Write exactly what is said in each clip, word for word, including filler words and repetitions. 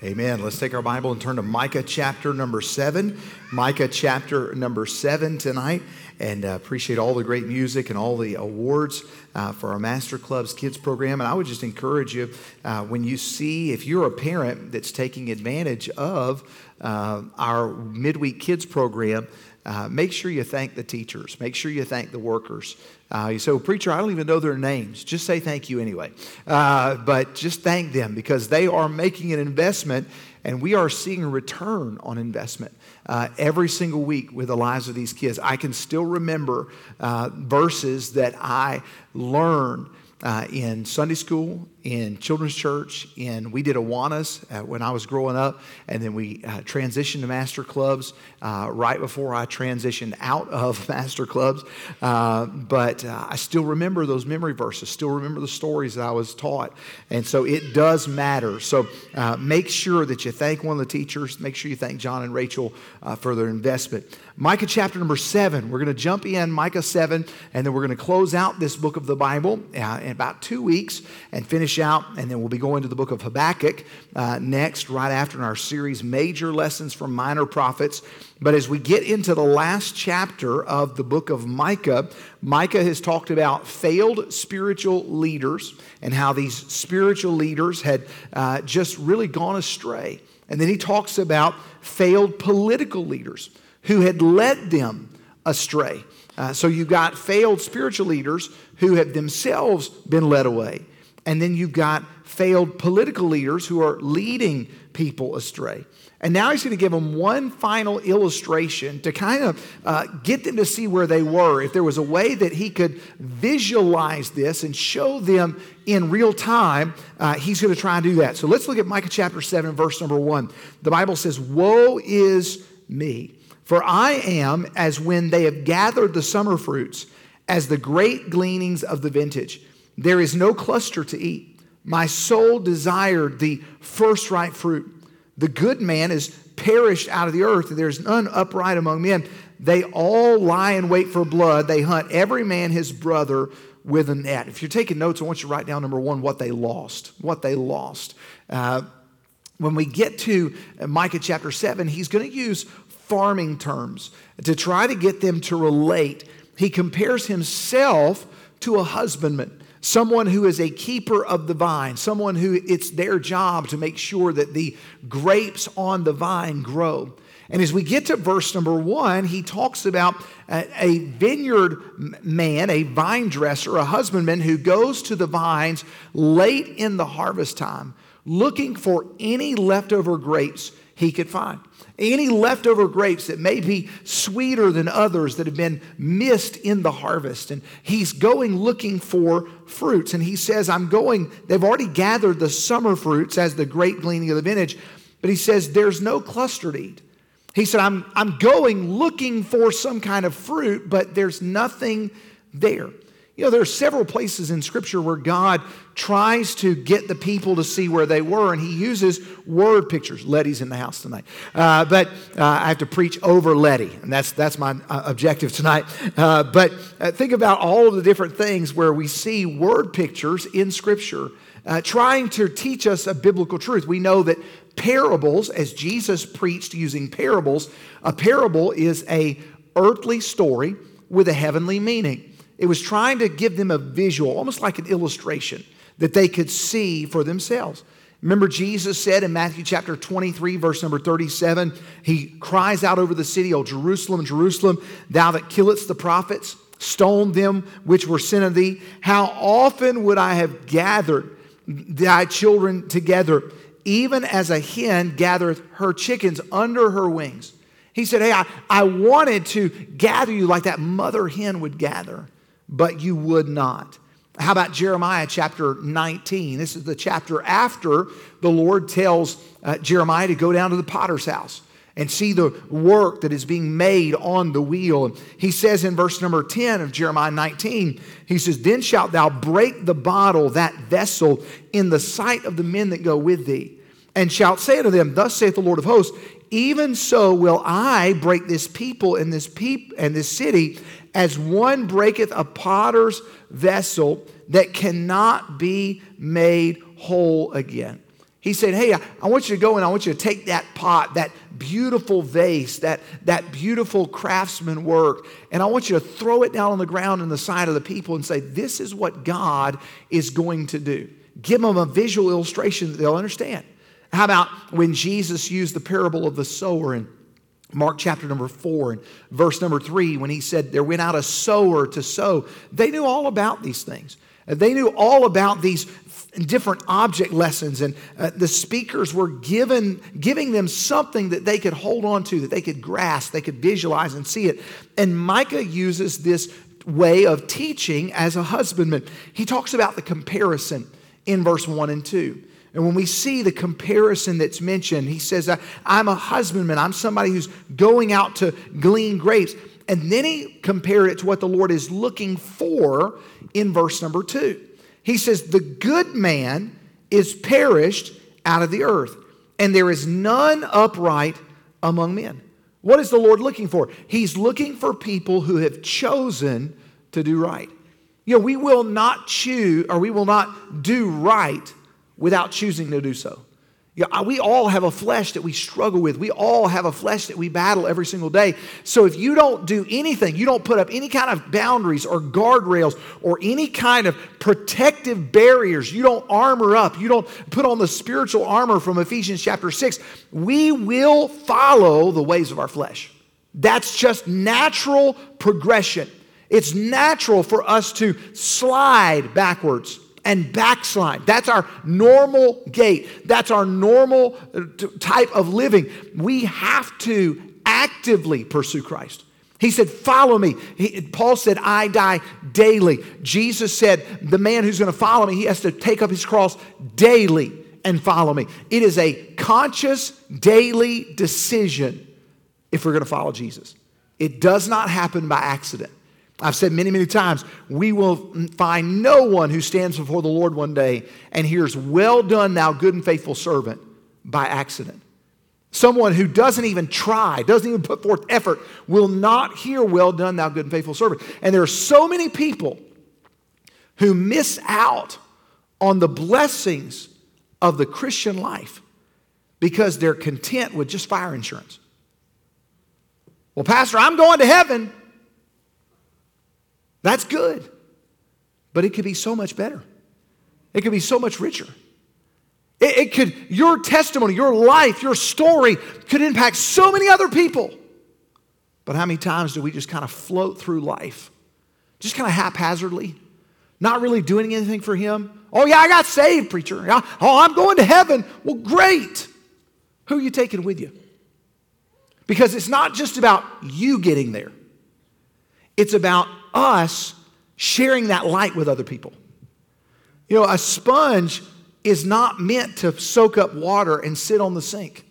Amen. Let's take our Bible and turn to Micah chapter number seven. Micah chapter number seven tonight. And uh, appreciate all the great music and all the awards uh, for our Master Clubs Kids program. And I would just encourage you, uh, when you see, if you're a parent that's taking advantage of uh, our midweek kids program, uh, make sure you thank the teachers. Make sure you thank the workers. Uh, you say, well, preacher, I don't even know their names. Just say thank you anyway. Uh, but just thank them because they are making an investment and we are seeing a return on investment uh, every single week with the lives of these kids. I can still remember uh, verses that I learned uh, in Sunday school, in children's church, in we did Awanas uh, when I was growing up, and then we uh, transitioned to Master Clubs uh, right before I transitioned out of Master Clubs. Uh, but uh, I still remember those memory verses, still remember the stories that I was taught. And so it does matter. So uh, make sure that you thank one of the teachers. Make sure you thank John and Rachel uh, for their investment. Micah chapter number seven. We're going to jump in, Micah seven, and then we're going to close out this book of the Bible uh, in about two weeks and finish out, and then we'll be going to the book of Habakkuk uh, next, right after in our series, Major Lessons from Minor Prophets. But as we get into the last chapter of the book of Micah, Micah has talked about failed spiritual leaders and how these spiritual leaders had uh, just really gone astray. And then he talks about failed political leaders who had led them astray. Uh, so you've got failed spiritual leaders who have themselves been led away. And then you've got failed political leaders who are leading people astray. And now he's going to give them one final illustration to kind of uh, get them to see where they were. If there was a way that he could visualize this and show them in real time, uh, he's going to try and do that. So let's look at Micah chapter seven, verse number one. The Bible says, "Woe is me, for I am as when they have gathered the summer fruits, as the great gleanings of the vintage. There is no cluster to eat. My soul desired the first ripe fruit. The good man is perished out of the earth, and there is none upright among men. They all lie in wait for blood. They hunt every man his brother with a net." If you're taking notes, I want you to write down number one, what they lost. What they lost. Uh, when we get to Micah chapter seven, he's going to use farming terms to try to get them to relate. He compares himself to a husbandman, someone who is a keeper of the vine, someone who it's their job to make sure that the grapes on the vine grow. And as we get to verse number one, he talks about a, a vineyard man, a vine dresser, a husbandman who goes to the vines late in the harvest time, looking for any leftover grapes he could find. Any leftover grapes that may be sweeter than others that have been missed in the harvest. And he's going looking for fruits. And he says, I'm going, they've already gathered the summer fruits as the great gleaning of the vintage. But he says, there's no cluster to eat. He said, I'm, I'm going looking for some kind of fruit, but there's nothing there. You know, there are several places in Scripture where God tries to get the people to see where they were, and he uses word pictures. Letty's in the house tonight. Uh, but uh, I have to preach over Letty, and that's that's my uh, objective tonight. Uh, but uh, think about all of the different things where we see word pictures in Scripture uh, trying to teach us a biblical truth. We know that parables, as Jesus preached using parables, a parable is a earthly story with a heavenly meaning. It was trying to give them a visual, almost like an illustration, that they could see for themselves. Remember, Jesus said in Matthew chapter twenty-three, verse number thirty-seven, he cries out over the city, "O Jerusalem, Jerusalem, thou that killest the prophets, stone them which were sent of thee. How often would I have gathered thy children together, even as a hen gathereth her chickens under her wings." He said, hey, I, I wanted to gather you like that mother hen would gather, but you would not. How about Jeremiah chapter nineteen? This is the chapter after the Lord tells uh, Jeremiah to go down to the potter's house and see the work that is being made on the wheel. And he says in verse number ten of Jeremiah nineteen, he says, "Then shalt thou break the bottle, that vessel, in the sight of the men that go with thee, and shalt say unto them, Thus saith the Lord of hosts, even so will I break this people and this peop and this city, as one breaketh a potter's vessel that cannot be made whole again." He said, hey, I, I want you to go and I want you to take that pot, that beautiful vase, that, that beautiful craftsman work, and I want you to throw it down on the ground in the sight of the people and say, this is what God is going to do. Give them a visual illustration that they'll understand. How about when Jesus used the parable of the sower in Mark chapter number four and verse number three, when he said there went out a sower to sow. They knew all about these things. They knew all about these different object lessons, and uh, the speakers were given, giving them something that they could hold on to, that they could grasp, they could visualize and see it. And Micah uses this way of teaching as a husbandman. He talks about the comparison in verse one and two. And when we see the comparison that's mentioned, he says, I'm a husbandman. I'm somebody who's going out to glean grapes. And then he compared it to what the Lord is looking for in verse number two. He says, the good man is perished out of the earth, and there is none upright among men. What is the Lord looking for? He's looking for people who have chosen to do right. You know, we will not choose, or we will not do right without choosing to do so. You know, we all have a flesh that we struggle with. We all have a flesh that we battle every single day. So if you don't do anything, you don't put up any kind of boundaries or guardrails or any kind of protective barriers, you don't armor up, you don't put on the spiritual armor from Ephesians chapter six, we will follow the ways of our flesh. That's just natural progression. It's natural for us to slide backwards and backslide. That's our normal gait. That's our normal type of living. We have to actively pursue Christ. He said, follow me. He, Paul said, I die daily. Jesus said, the man who's going to follow me, he has to take up his cross daily and follow me. It is a conscious daily decision if we're going to follow Jesus. It does not happen by accident. I've said many, many times, we will find no one who stands before the Lord one day and hears, well done, thou good and faithful servant, by accident. Someone who doesn't even try, doesn't even put forth effort, will not hear, well done, thou good and faithful servant. And there are so many people who miss out on the blessings of the Christian life because they're content with just fire insurance. Well, Pastor, I'm going to heaven. That's good, but it could be so much better. It could be so much richer. It, it could, your testimony, your life, your story could impact so many other people. But how many times do we just kind of float through life, just kind of haphazardly, not really doing anything for Him? Oh yeah, I got saved, preacher. Oh, I'm going to heaven. Well, great. Who are you taking with you? Because it's not just about you getting there. It's about us sharing that light with other people. You know, a sponge is not meant to soak up water and sit on the sink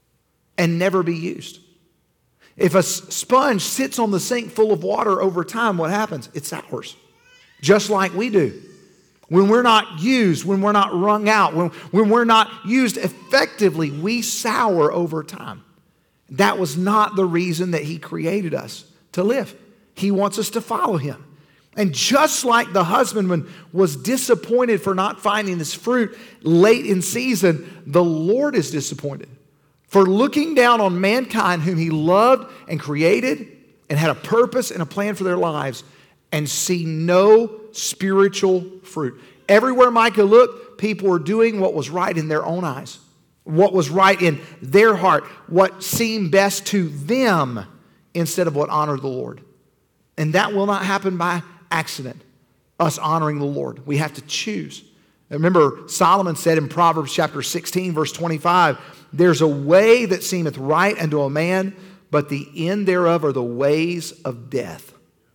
and never be used. If a sponge sits on the sink full of water over time, what happens? It sours, just like we do. When we're not used, when we're not wrung out, when, when we're not used effectively, we sour over time. That was not the reason that He created us to live. He wants us to follow Him. And just like the husbandman was disappointed for not finding this fruit late in season, the Lord is disappointed for looking down on mankind whom He loved and created and had a purpose and a plan for their lives and see no spiritual fruit. Everywhere Micah looked, people were doing what was right in their own eyes, what was right in their heart, what seemed best to them instead of what honored the Lord. And that will not happen by accident, us honoring the Lord. We have to choose. Remember, Solomon said in Proverbs chapter sixteen, verse twenty-five, there's a way that seemeth right unto a man, but the end thereof are the ways of death.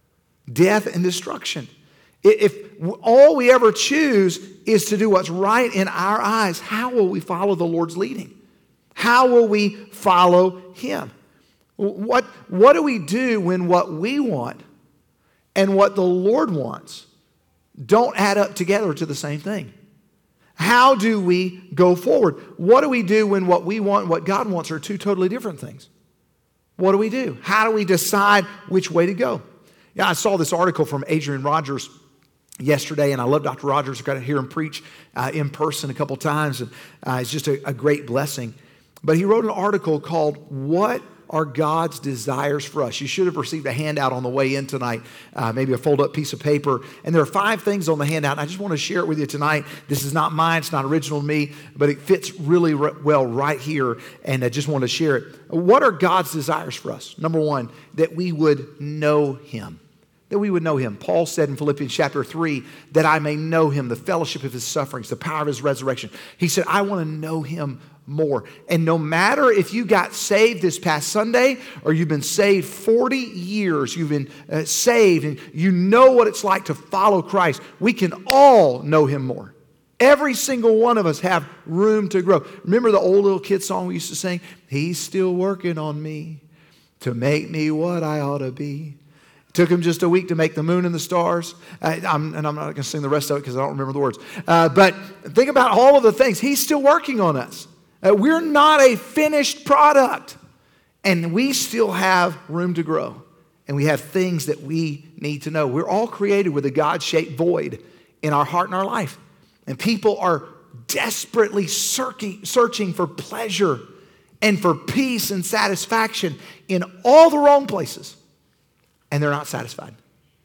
Death and destruction. If all we ever choose is to do what's right in our eyes, how will we follow the Lord's leading? How will we follow Him? What, what do we do when what we want and what the Lord wants don't add up together to the same thing? How do we go forward? What do we do when what we want and what God wants are two totally different things? What do we do? How do we decide which way to go? Yeah, I saw this article from Adrian Rogers yesterday, and I love Doctor Rogers. I got to hear him preach uh, in person a couple times, and uh, it's just a, a great blessing. But he wrote an article called "What Are God's Desires for Us?" You should have received a handout on the way in tonight, uh, maybe a fold-up piece of paper. And there are five things on the handout, and I just want to share it with you tonight. This is not mine. It's not original to me, but it fits really re- well right here, and I just want to share it. What are God's desires for us? Number one, that we would know Him. That we would know Him. Paul said in Philippians chapter three, that I may know Him, the fellowship of His sufferings, the power of His resurrection. He said, I want to know Him more. And no matter if you got saved this past Sunday or you've been saved forty years, you've been uh, saved and you know what it's like to follow Christ, we can all know Him more. Every single one of us have room to grow. Remember the old little kid song we used to sing? He's still working on me to make me what I ought to be. Took him just a week to make the moon and the stars. Uh, I'm, and I'm not going to sing the rest of it because I don't remember the words. Uh, but think about all of the things. He's still working on us. Uh, we're not a finished product. And we still have room to grow. And we have things that we need to know. We're all created with a God-shaped void in our heart and our life. And people are desperately searching, searching for pleasure and for peace and satisfaction in all the wrong places. And they're not satisfied.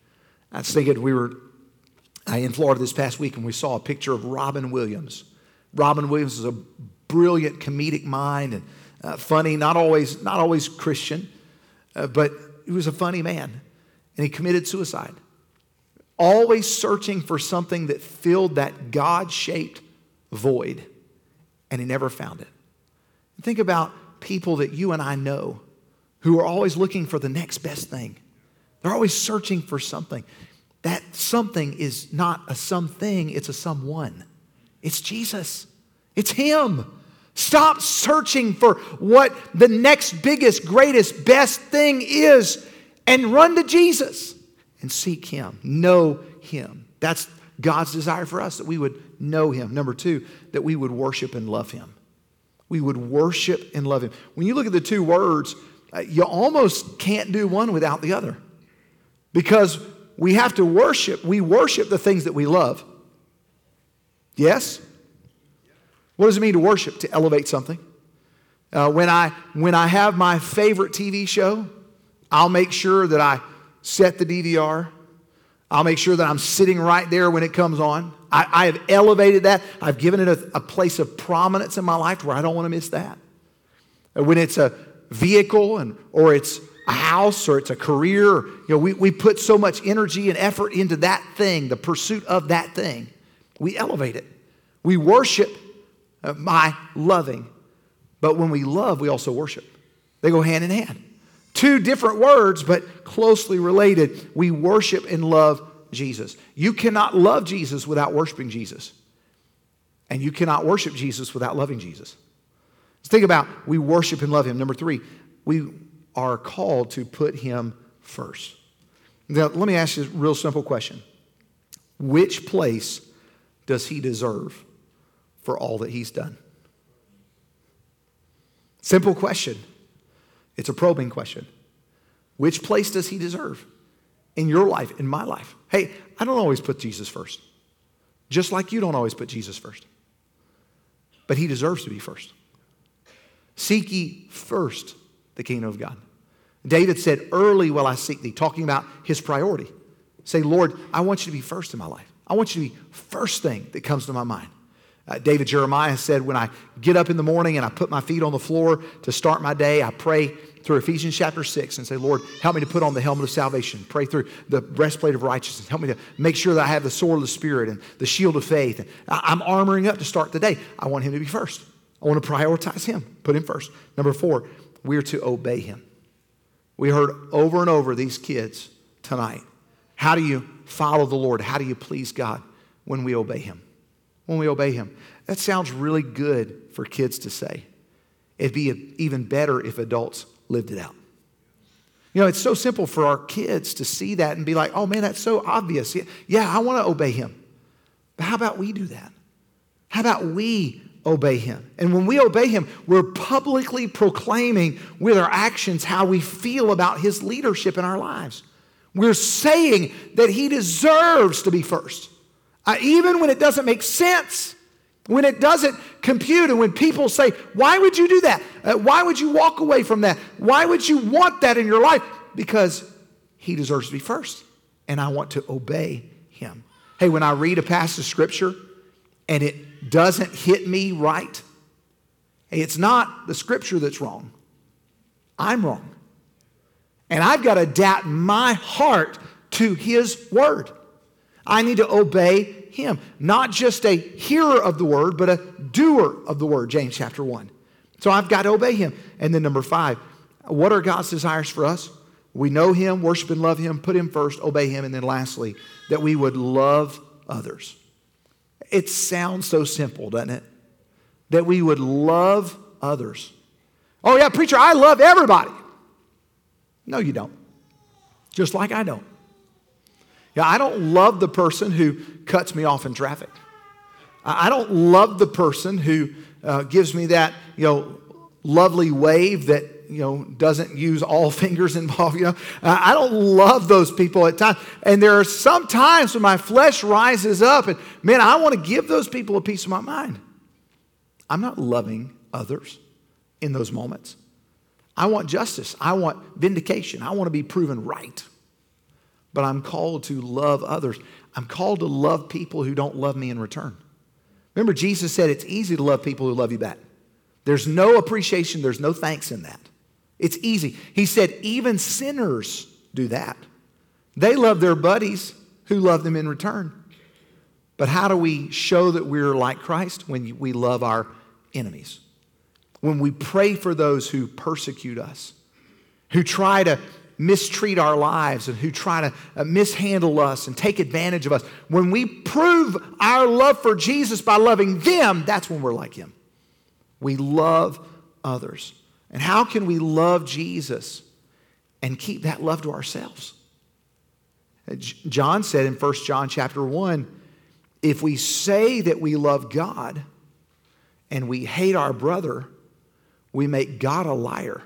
I was thinking we were in Florida this past week and we saw a picture of Robin Williams. Robin Williams is a brilliant comedic mind and uh, funny, not always, not always Christian, uh, but he was a funny man. And he committed suicide. Always searching for something that filled that God-shaped void. And he never found it. Think about people that you and I know who are always looking for the next best thing. They're always searching for something. That something is not a something, it's a someone. It's Jesus. It's Him. Stop searching for what the next biggest, greatest, best thing is and run to Jesus and seek Him. Know Him. That's God's desire for us, that we would know Him. Number two, that we would worship and love Him. We would worship and love Him. When you look at the two words, uh, you almost can't do one without the other. Because we have to worship. We worship the things that we love. Yes? What does it mean to worship? To elevate something. Uh, when I when I have my favorite T V show, I'll make sure that I set the D V R. I'll make sure that I'm sitting right there when it comes on. I, I have elevated that. I've given it a, a place of prominence in my life where I don't want to miss that. When it's a vehicle and or it's a house or it's a career, you know, we, we put so much energy and effort into that thing, the pursuit of that thing. We elevate it. We worship by loving. But when we love, we also worship. They go hand in hand. Two different words, but closely related. We worship and love Jesus. You cannot love Jesus without worshiping Jesus. And you cannot worship Jesus without loving Jesus. Let's think about we worship and love Him. Number three, we are called to put Him first. Now, let me ask you a real simple question. Which place does He deserve for all that He's done? Simple question. It's a probing question. Which place does He deserve in your life, in my life? Hey, I don't always put Jesus first. Just like you don't always put Jesus first. But He deserves to be first. Seek ye first the kingdom of God. David said, early will I seek thee, talking about his priority. Say, Lord, I want you to be first in my life. I want you to be first thing that comes to my mind. Uh, David Jeremiah said, when I get up in the morning and I put my feet on the floor to start my day, I pray through Ephesians chapter six and say, Lord, help me to put on the helmet of salvation. Pray through the breastplate of righteousness. Help me to make sure that I have the sword of the Spirit and the shield of faith. And I'm armoring up to start the day. I want Him to be first. I want to prioritize Him, put Him first. Number four, we are to obey Him. We heard over and over these kids tonight. How do you follow the Lord? How do you please God? When we obey Him. When we obey Him. That sounds really good for kids to say. It'd be even better if adults lived it out. You know, it's so simple for our kids to see that and be like, oh man, that's so obvious. Yeah, yeah I want to obey Him. But how about we do that? How about we obey Him? And when we obey Him, we're publicly proclaiming with our actions how we feel about His leadership in our lives. We're saying that he deserves to be first. Uh, even when it doesn't make sense, when it doesn't compute, and when people say, why would you do that? Uh, why would you walk away from that? Why would you want that in your life? Because he deserves to be first, and I want to obey him. Hey, when I read a passage of Scripture and it doesn't hit me right, hey, it's not the Scripture that's wrong. I'm wrong. And I've got to adapt my heart to his word. I need to obey him. Not just a hearer of the word, but a doer of the word, James chapter one. So I've got to obey him. And then number five, what are God's desires for us? We know him, worship and love him, put him first, obey him. And then lastly, that we would love others. It sounds so simple, doesn't it? That we would love others. Oh yeah, preacher, I love everybody. No, you don't. Just like I don't. Yeah, I don't love the person who cuts me off in traffic. I don't love the person who uh, gives me that, you know, lovely wave that, you know, doesn't use all fingers involved. You know, uh, I don't love those people at times. And there are some times when my flesh rises up, and man, I want to give those people a piece of my mind. I'm not loving others in those moments. I want justice. I want vindication. I want to be proven right. But I'm called to love others. I'm called to love people who don't love me in return. Remember, Jesus said it's easy to love people who love you back. There's no appreciation. There's no thanks in that. It's easy. He said even sinners do that. They love their buddies who love them in return. But how do we show that we're like Christ? When we love our enemies. When we pray for those who persecute us, who try to mistreat our lives and who try to uh, mishandle us and take advantage of us. When we prove our love for Jesus by loving them, that's when we're like him. We love others. And how can we love Jesus and keep that love to ourselves? John said in First John chapter one, if we say that we love God and we hate our brother, we make God a liar.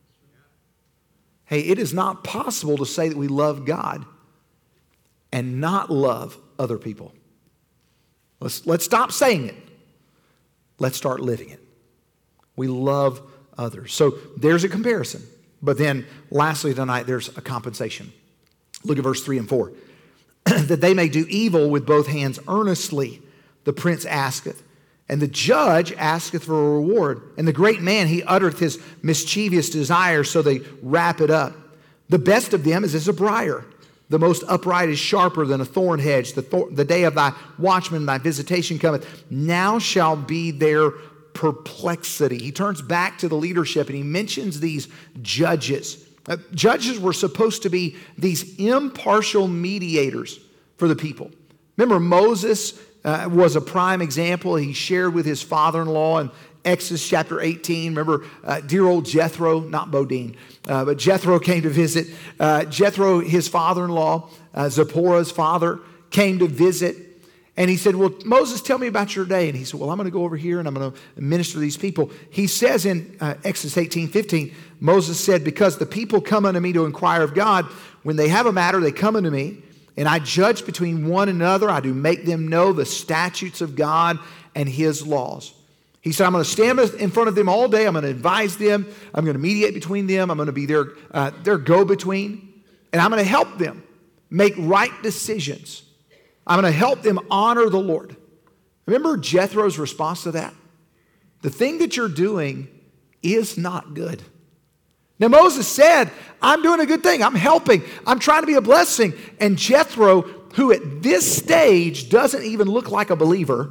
Hey, it is not possible to say that we love God and not love other people. Let's, let's stop saying it. Let's start living it. We love others. So there's a comparison. But then lastly tonight, there's a compensation. Look at verse three and four. That they may do evil with both hands earnestly, the prince asketh. And the judge asketh for a reward. And the great man, he uttereth his mischievous desires, so they wrap it up. The best of them is as a briar. The most upright is sharper than a thorn hedge. The, thor- the day of thy watchman, thy visitation cometh. Now shall be their perplexity. He turns back to the leadership and he mentions these judges. Uh, judges were supposed to be these impartial mediators for the people. Remember, Moses Uh, was a prime example. He shared with his father-in-law in Exodus chapter eighteen. Remember, uh, dear old Jethro, not Bodine, uh, but Jethro came to visit. Uh, Jethro, his father-in-law, uh, Zipporah's father, came to visit. And he said, well, Moses, tell me about your day. And he said, well, I'm going to go over here and I'm going to minister to these people. He says in uh, Exodus eighteen fifteen, Moses said, because the people come unto me to inquire of God, when they have a matter, they come unto me. And I judge between one and another. I do make them know the statutes of God and his laws. He said, I'm going to stand in front of them all day. I'm going to advise them. I'm going to mediate between them. I'm going to be their, uh, their go-between. And I'm going to help them make right decisions. I'm going to help them honor the Lord. Remember Jethro's response to that? The thing that you're doing is not good. Now, Moses said, I'm doing a good thing. I'm helping. I'm trying to be a blessing. And Jethro, who at this stage doesn't even look like a believer,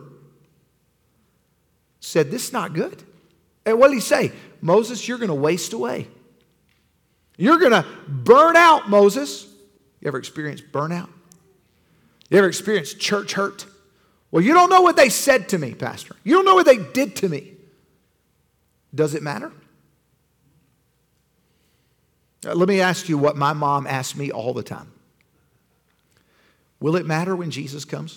said, this is not good. And what did he say? Moses, you're going to waste away. You're going to burn out, Moses. You ever experienced burnout? You ever experienced church hurt? Well, you don't know what they said to me, Pastor. You don't know what they did to me. Does it matter? Uh, let me ask you what my mom asks me all the time. Will it matter when Jesus comes?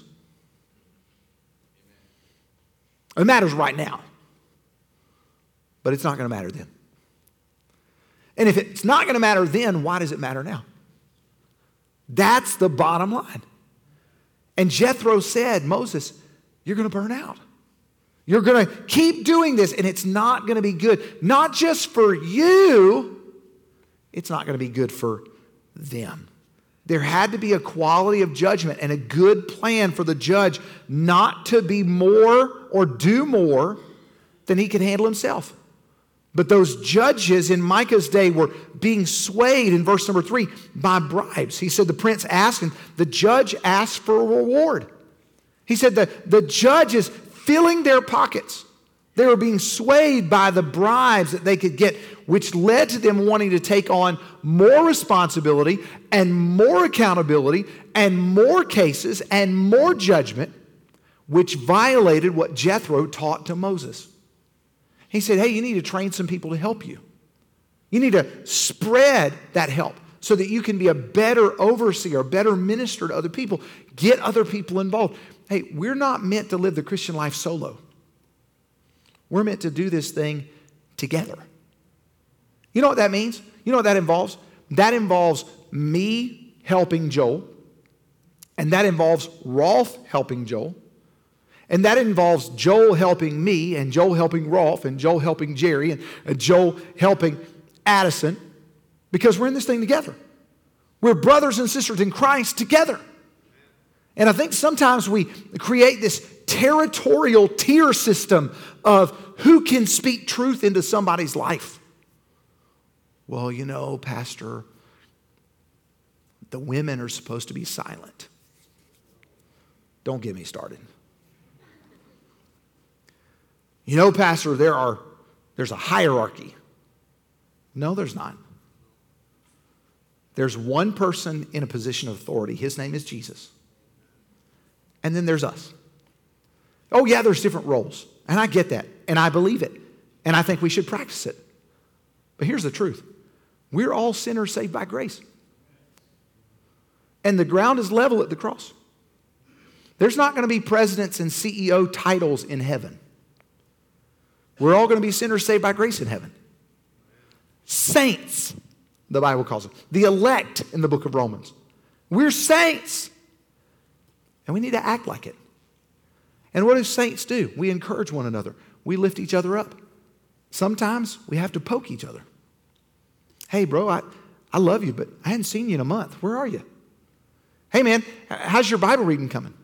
It matters right now. But it's not going to matter then. And if it's not going to matter then, why does it matter now? That's the bottom line. And Jethro said, Moses, you're going to burn out. You're going to keep doing this, and it's not going to be good. Not just for you, it's not going to be good for them. There had to be a quality of judgment and a good plan for the judge not to be more or do more than he could handle himself. But those judges in Micah's day were being swayed, in verse number three, by bribes. He said the prince asked, and the judge asked for a reward. He said the, the judge is filling their pockets. They were being swayed by the bribes that they could get, which led to them wanting to take on more responsibility and more accountability and more cases and more judgment, which violated what Jethro taught to Moses. He said, hey, you need to train some people to help you. You need to spread that help so that you can be a better overseer, a better minister to other people. Get other people involved. Hey, we're not meant to live the Christian life solo. We're meant to do this thing together. You know what that means? You know what that involves? That involves me helping Joel, and that involves Rolf helping Joel, and that involves Joel helping me, and Joel helping Rolf, and Joel helping Jerry, and uh, Joel helping Addison, because we're in this thing together. We're brothers and sisters in Christ together. And I think sometimes we create this territorial tier system of who can speak truth into somebody's life. Well, you know, Pastor, the women are supposed to be silent. Don't get me started. You know, Pastor, there are there's a hierarchy. No, there's not. There's one person in a position of authority. His name is Jesus. And then there's us. Oh, yeah, there's different roles. And I get that. And I believe it. And I think we should practice it. But here's the truth. We're all sinners saved by grace. And the ground is level at the cross. There's not going to be presidents and C E O titles in heaven. We're all going to be sinners saved by grace in heaven. Saints, the Bible calls them. The elect in the book of Romans. We're saints. And we need to act like it. And what do saints do? We encourage one another. We lift each other up. Sometimes we have to poke each other. Hey, bro, I, I love you, but I hadn't seen you in a month. Where are you? Hey, man, how's your Bible reading coming?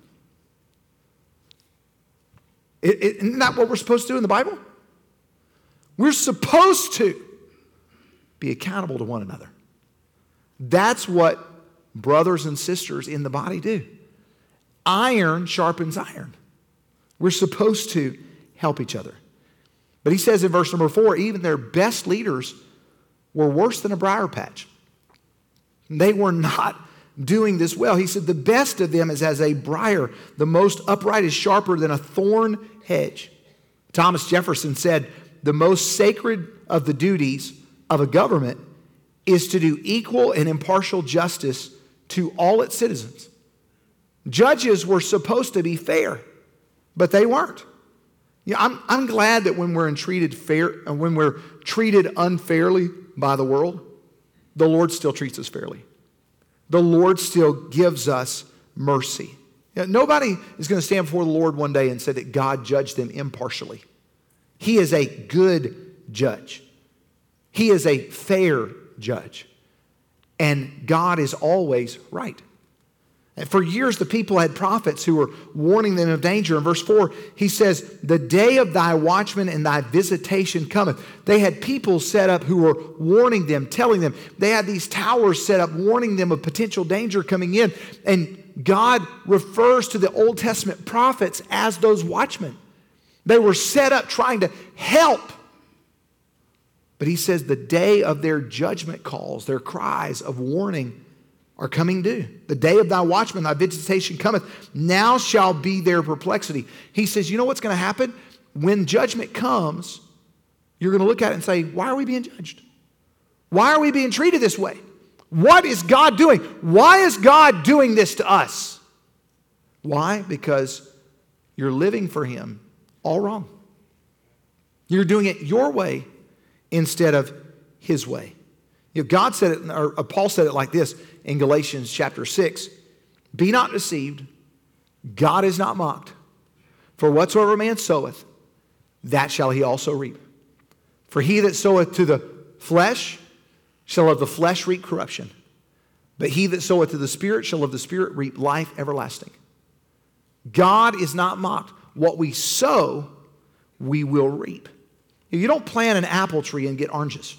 It, it, isn't that what we're supposed to do in the Bible? We're supposed to be accountable to one another. That's what brothers and sisters in the body do. Iron sharpens iron. We're supposed to help each other. But he says in verse number four, even their best leaders were worse than a briar patch. They were not doing this well. He said the best of them is as a briar. The most upright is sharper than a thorn hedge. Thomas Jefferson said the most sacred of the duties of a government is to do equal and impartial justice to all its citizens. Judges were supposed to be fair, but they weren't. Yeah, I'm, I'm glad that when we're treated fair, and when we're treated unfairly by the world, the Lord still treats us fairly. The Lord still gives us mercy. You know, nobody is going to stand before the Lord one day and say that God judged them impartially. He is a good judge. He is a fair judge. And God is always right. And for years, the people had prophets who were warning them of danger. In verse four, he says, the day of thy watchman and thy visitation cometh. They had people set up who were warning them, telling them. They had these towers set up, warning them of potential danger coming in. And God refers to the Old Testament prophets as those watchmen. They were set up trying to help. But he says the day of their judgment calls, their cries of warning are coming due. The day of thy watchman, thy visitation cometh. Now shall be their perplexity. He says, you know what's going to happen? When judgment comes, you're going to look at it and say, why are we being judged? Why are we being treated this way? What is God doing? Why is God doing this to us? Why? Because you're living for him all wrong. You're doing it your way instead of his way. You know, God said it, or Paul said it like this in Galatians chapter six. Be not deceived. God is not mocked. For whatsoever man soweth, that shall he also reap. For he that soweth to the flesh shall of the flesh reap corruption. But he that soweth to the Spirit shall of the Spirit reap life everlasting. God is not mocked. What we sow, we will reap. You don't plant an apple tree and get oranges.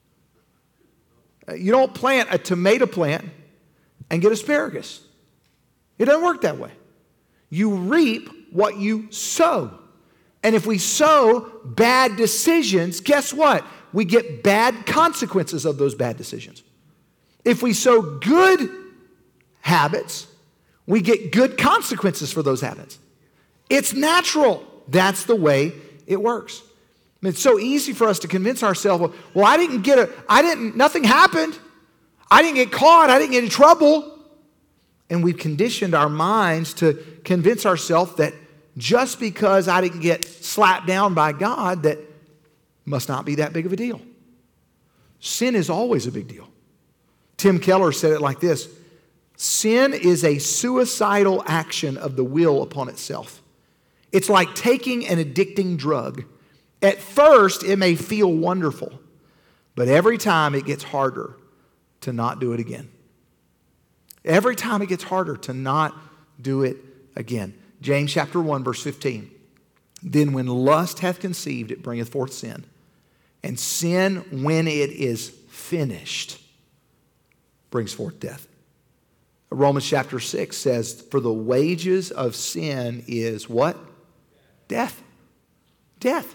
You don't plant a tomato plant and get asparagus. It doesn't work that way. You reap what you sow. And if we sow bad decisions, guess what? We get bad consequences of those bad decisions. If we sow good habits, we get good consequences for those habits. It's natural. That's the way it works. I mean, it's so easy for us to convince ourselves, well, well, I didn't get a, I didn't, nothing happened. I didn't get caught. I didn't get in trouble. And we've conditioned our minds to convince ourselves that just because I didn't get slapped down by God, that must not be that big of a deal. Sin is always a big deal. Tim Keller said it like this: sin is a suicidal action of the will upon itself. It's like taking an addicting drug. At first, it may feel wonderful, but every time it gets harder to not do it again. Every time it gets harder to not do it again. James chapter one, verse fifteen. Then when lust hath conceived, it bringeth forth sin. And sin, when it is finished, brings forth death. Romans chapter six says, for the wages of sin is what? Death. Death.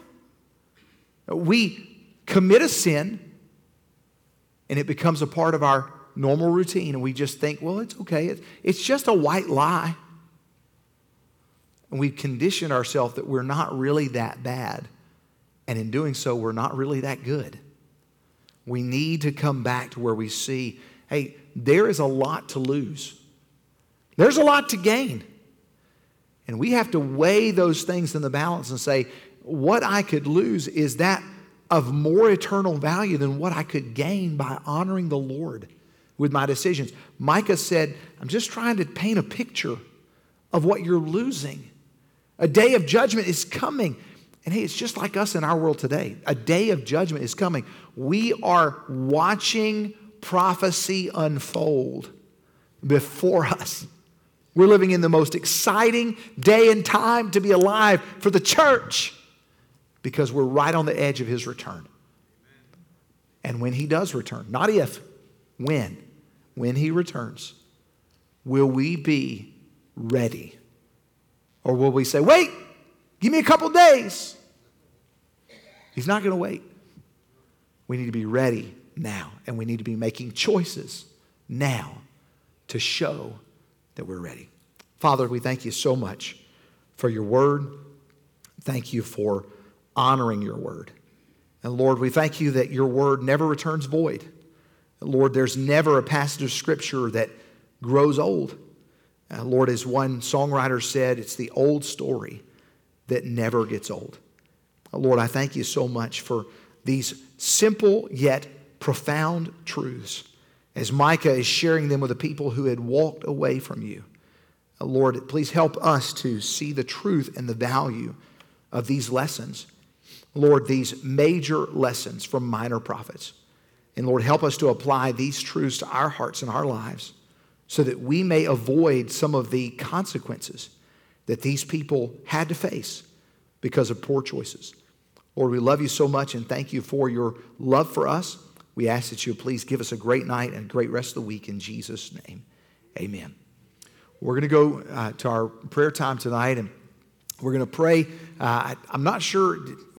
We commit a sin, and it becomes a part of our normal routine, and we just think, well, it's okay. It's just a white lie. And we've conditioned ourselves that we're not really that bad. And in doing so, we're not really that good. We need to come back to where we see, hey, there is a lot to lose. There's a lot to gain. And we have to weigh those things in the balance and say, what I could lose, is that of more eternal value than what I could gain by honoring the Lord with my decisions? Micah said, I'm just trying to paint a picture of what you're losing. A day of judgment is coming. And hey, it's just like us in our world today. A day of judgment is coming. We are watching prophecy unfold before us. We're living in the most exciting day and time to be alive for the church, because we're right on the edge of His return. And when He does return, not if, when, when He returns, will we be ready? Or will we say, wait, give me a couple days? He's not going to wait. We need to be ready now, and we need to be making choices now to show that we're ready. Father, we thank you so much for your word. Thank you for honoring your word. And Lord, we thank you that your word never returns void. Lord, there's never a passage of Scripture that grows old. Uh, Lord, as one songwriter said, it's the old story that never gets old. Uh, Lord, I thank you so much for these simple yet profound truths, as Micah is sharing them with the people who had walked away from you. Uh, Lord, please help us to see the truth and the value of these lessons. Lord, these major lessons from minor prophets. And Lord, help us to apply these truths to our hearts and our lives, so that we may avoid some of the consequences that these people had to face because of poor choices. Lord, we love you so much and thank you for your love for us. We ask that you please give us a great night and a great rest of the week in Jesus' name. Amen. We're going to go uh, to our prayer time tonight, and we're going to pray. Uh, I, I'm not sure...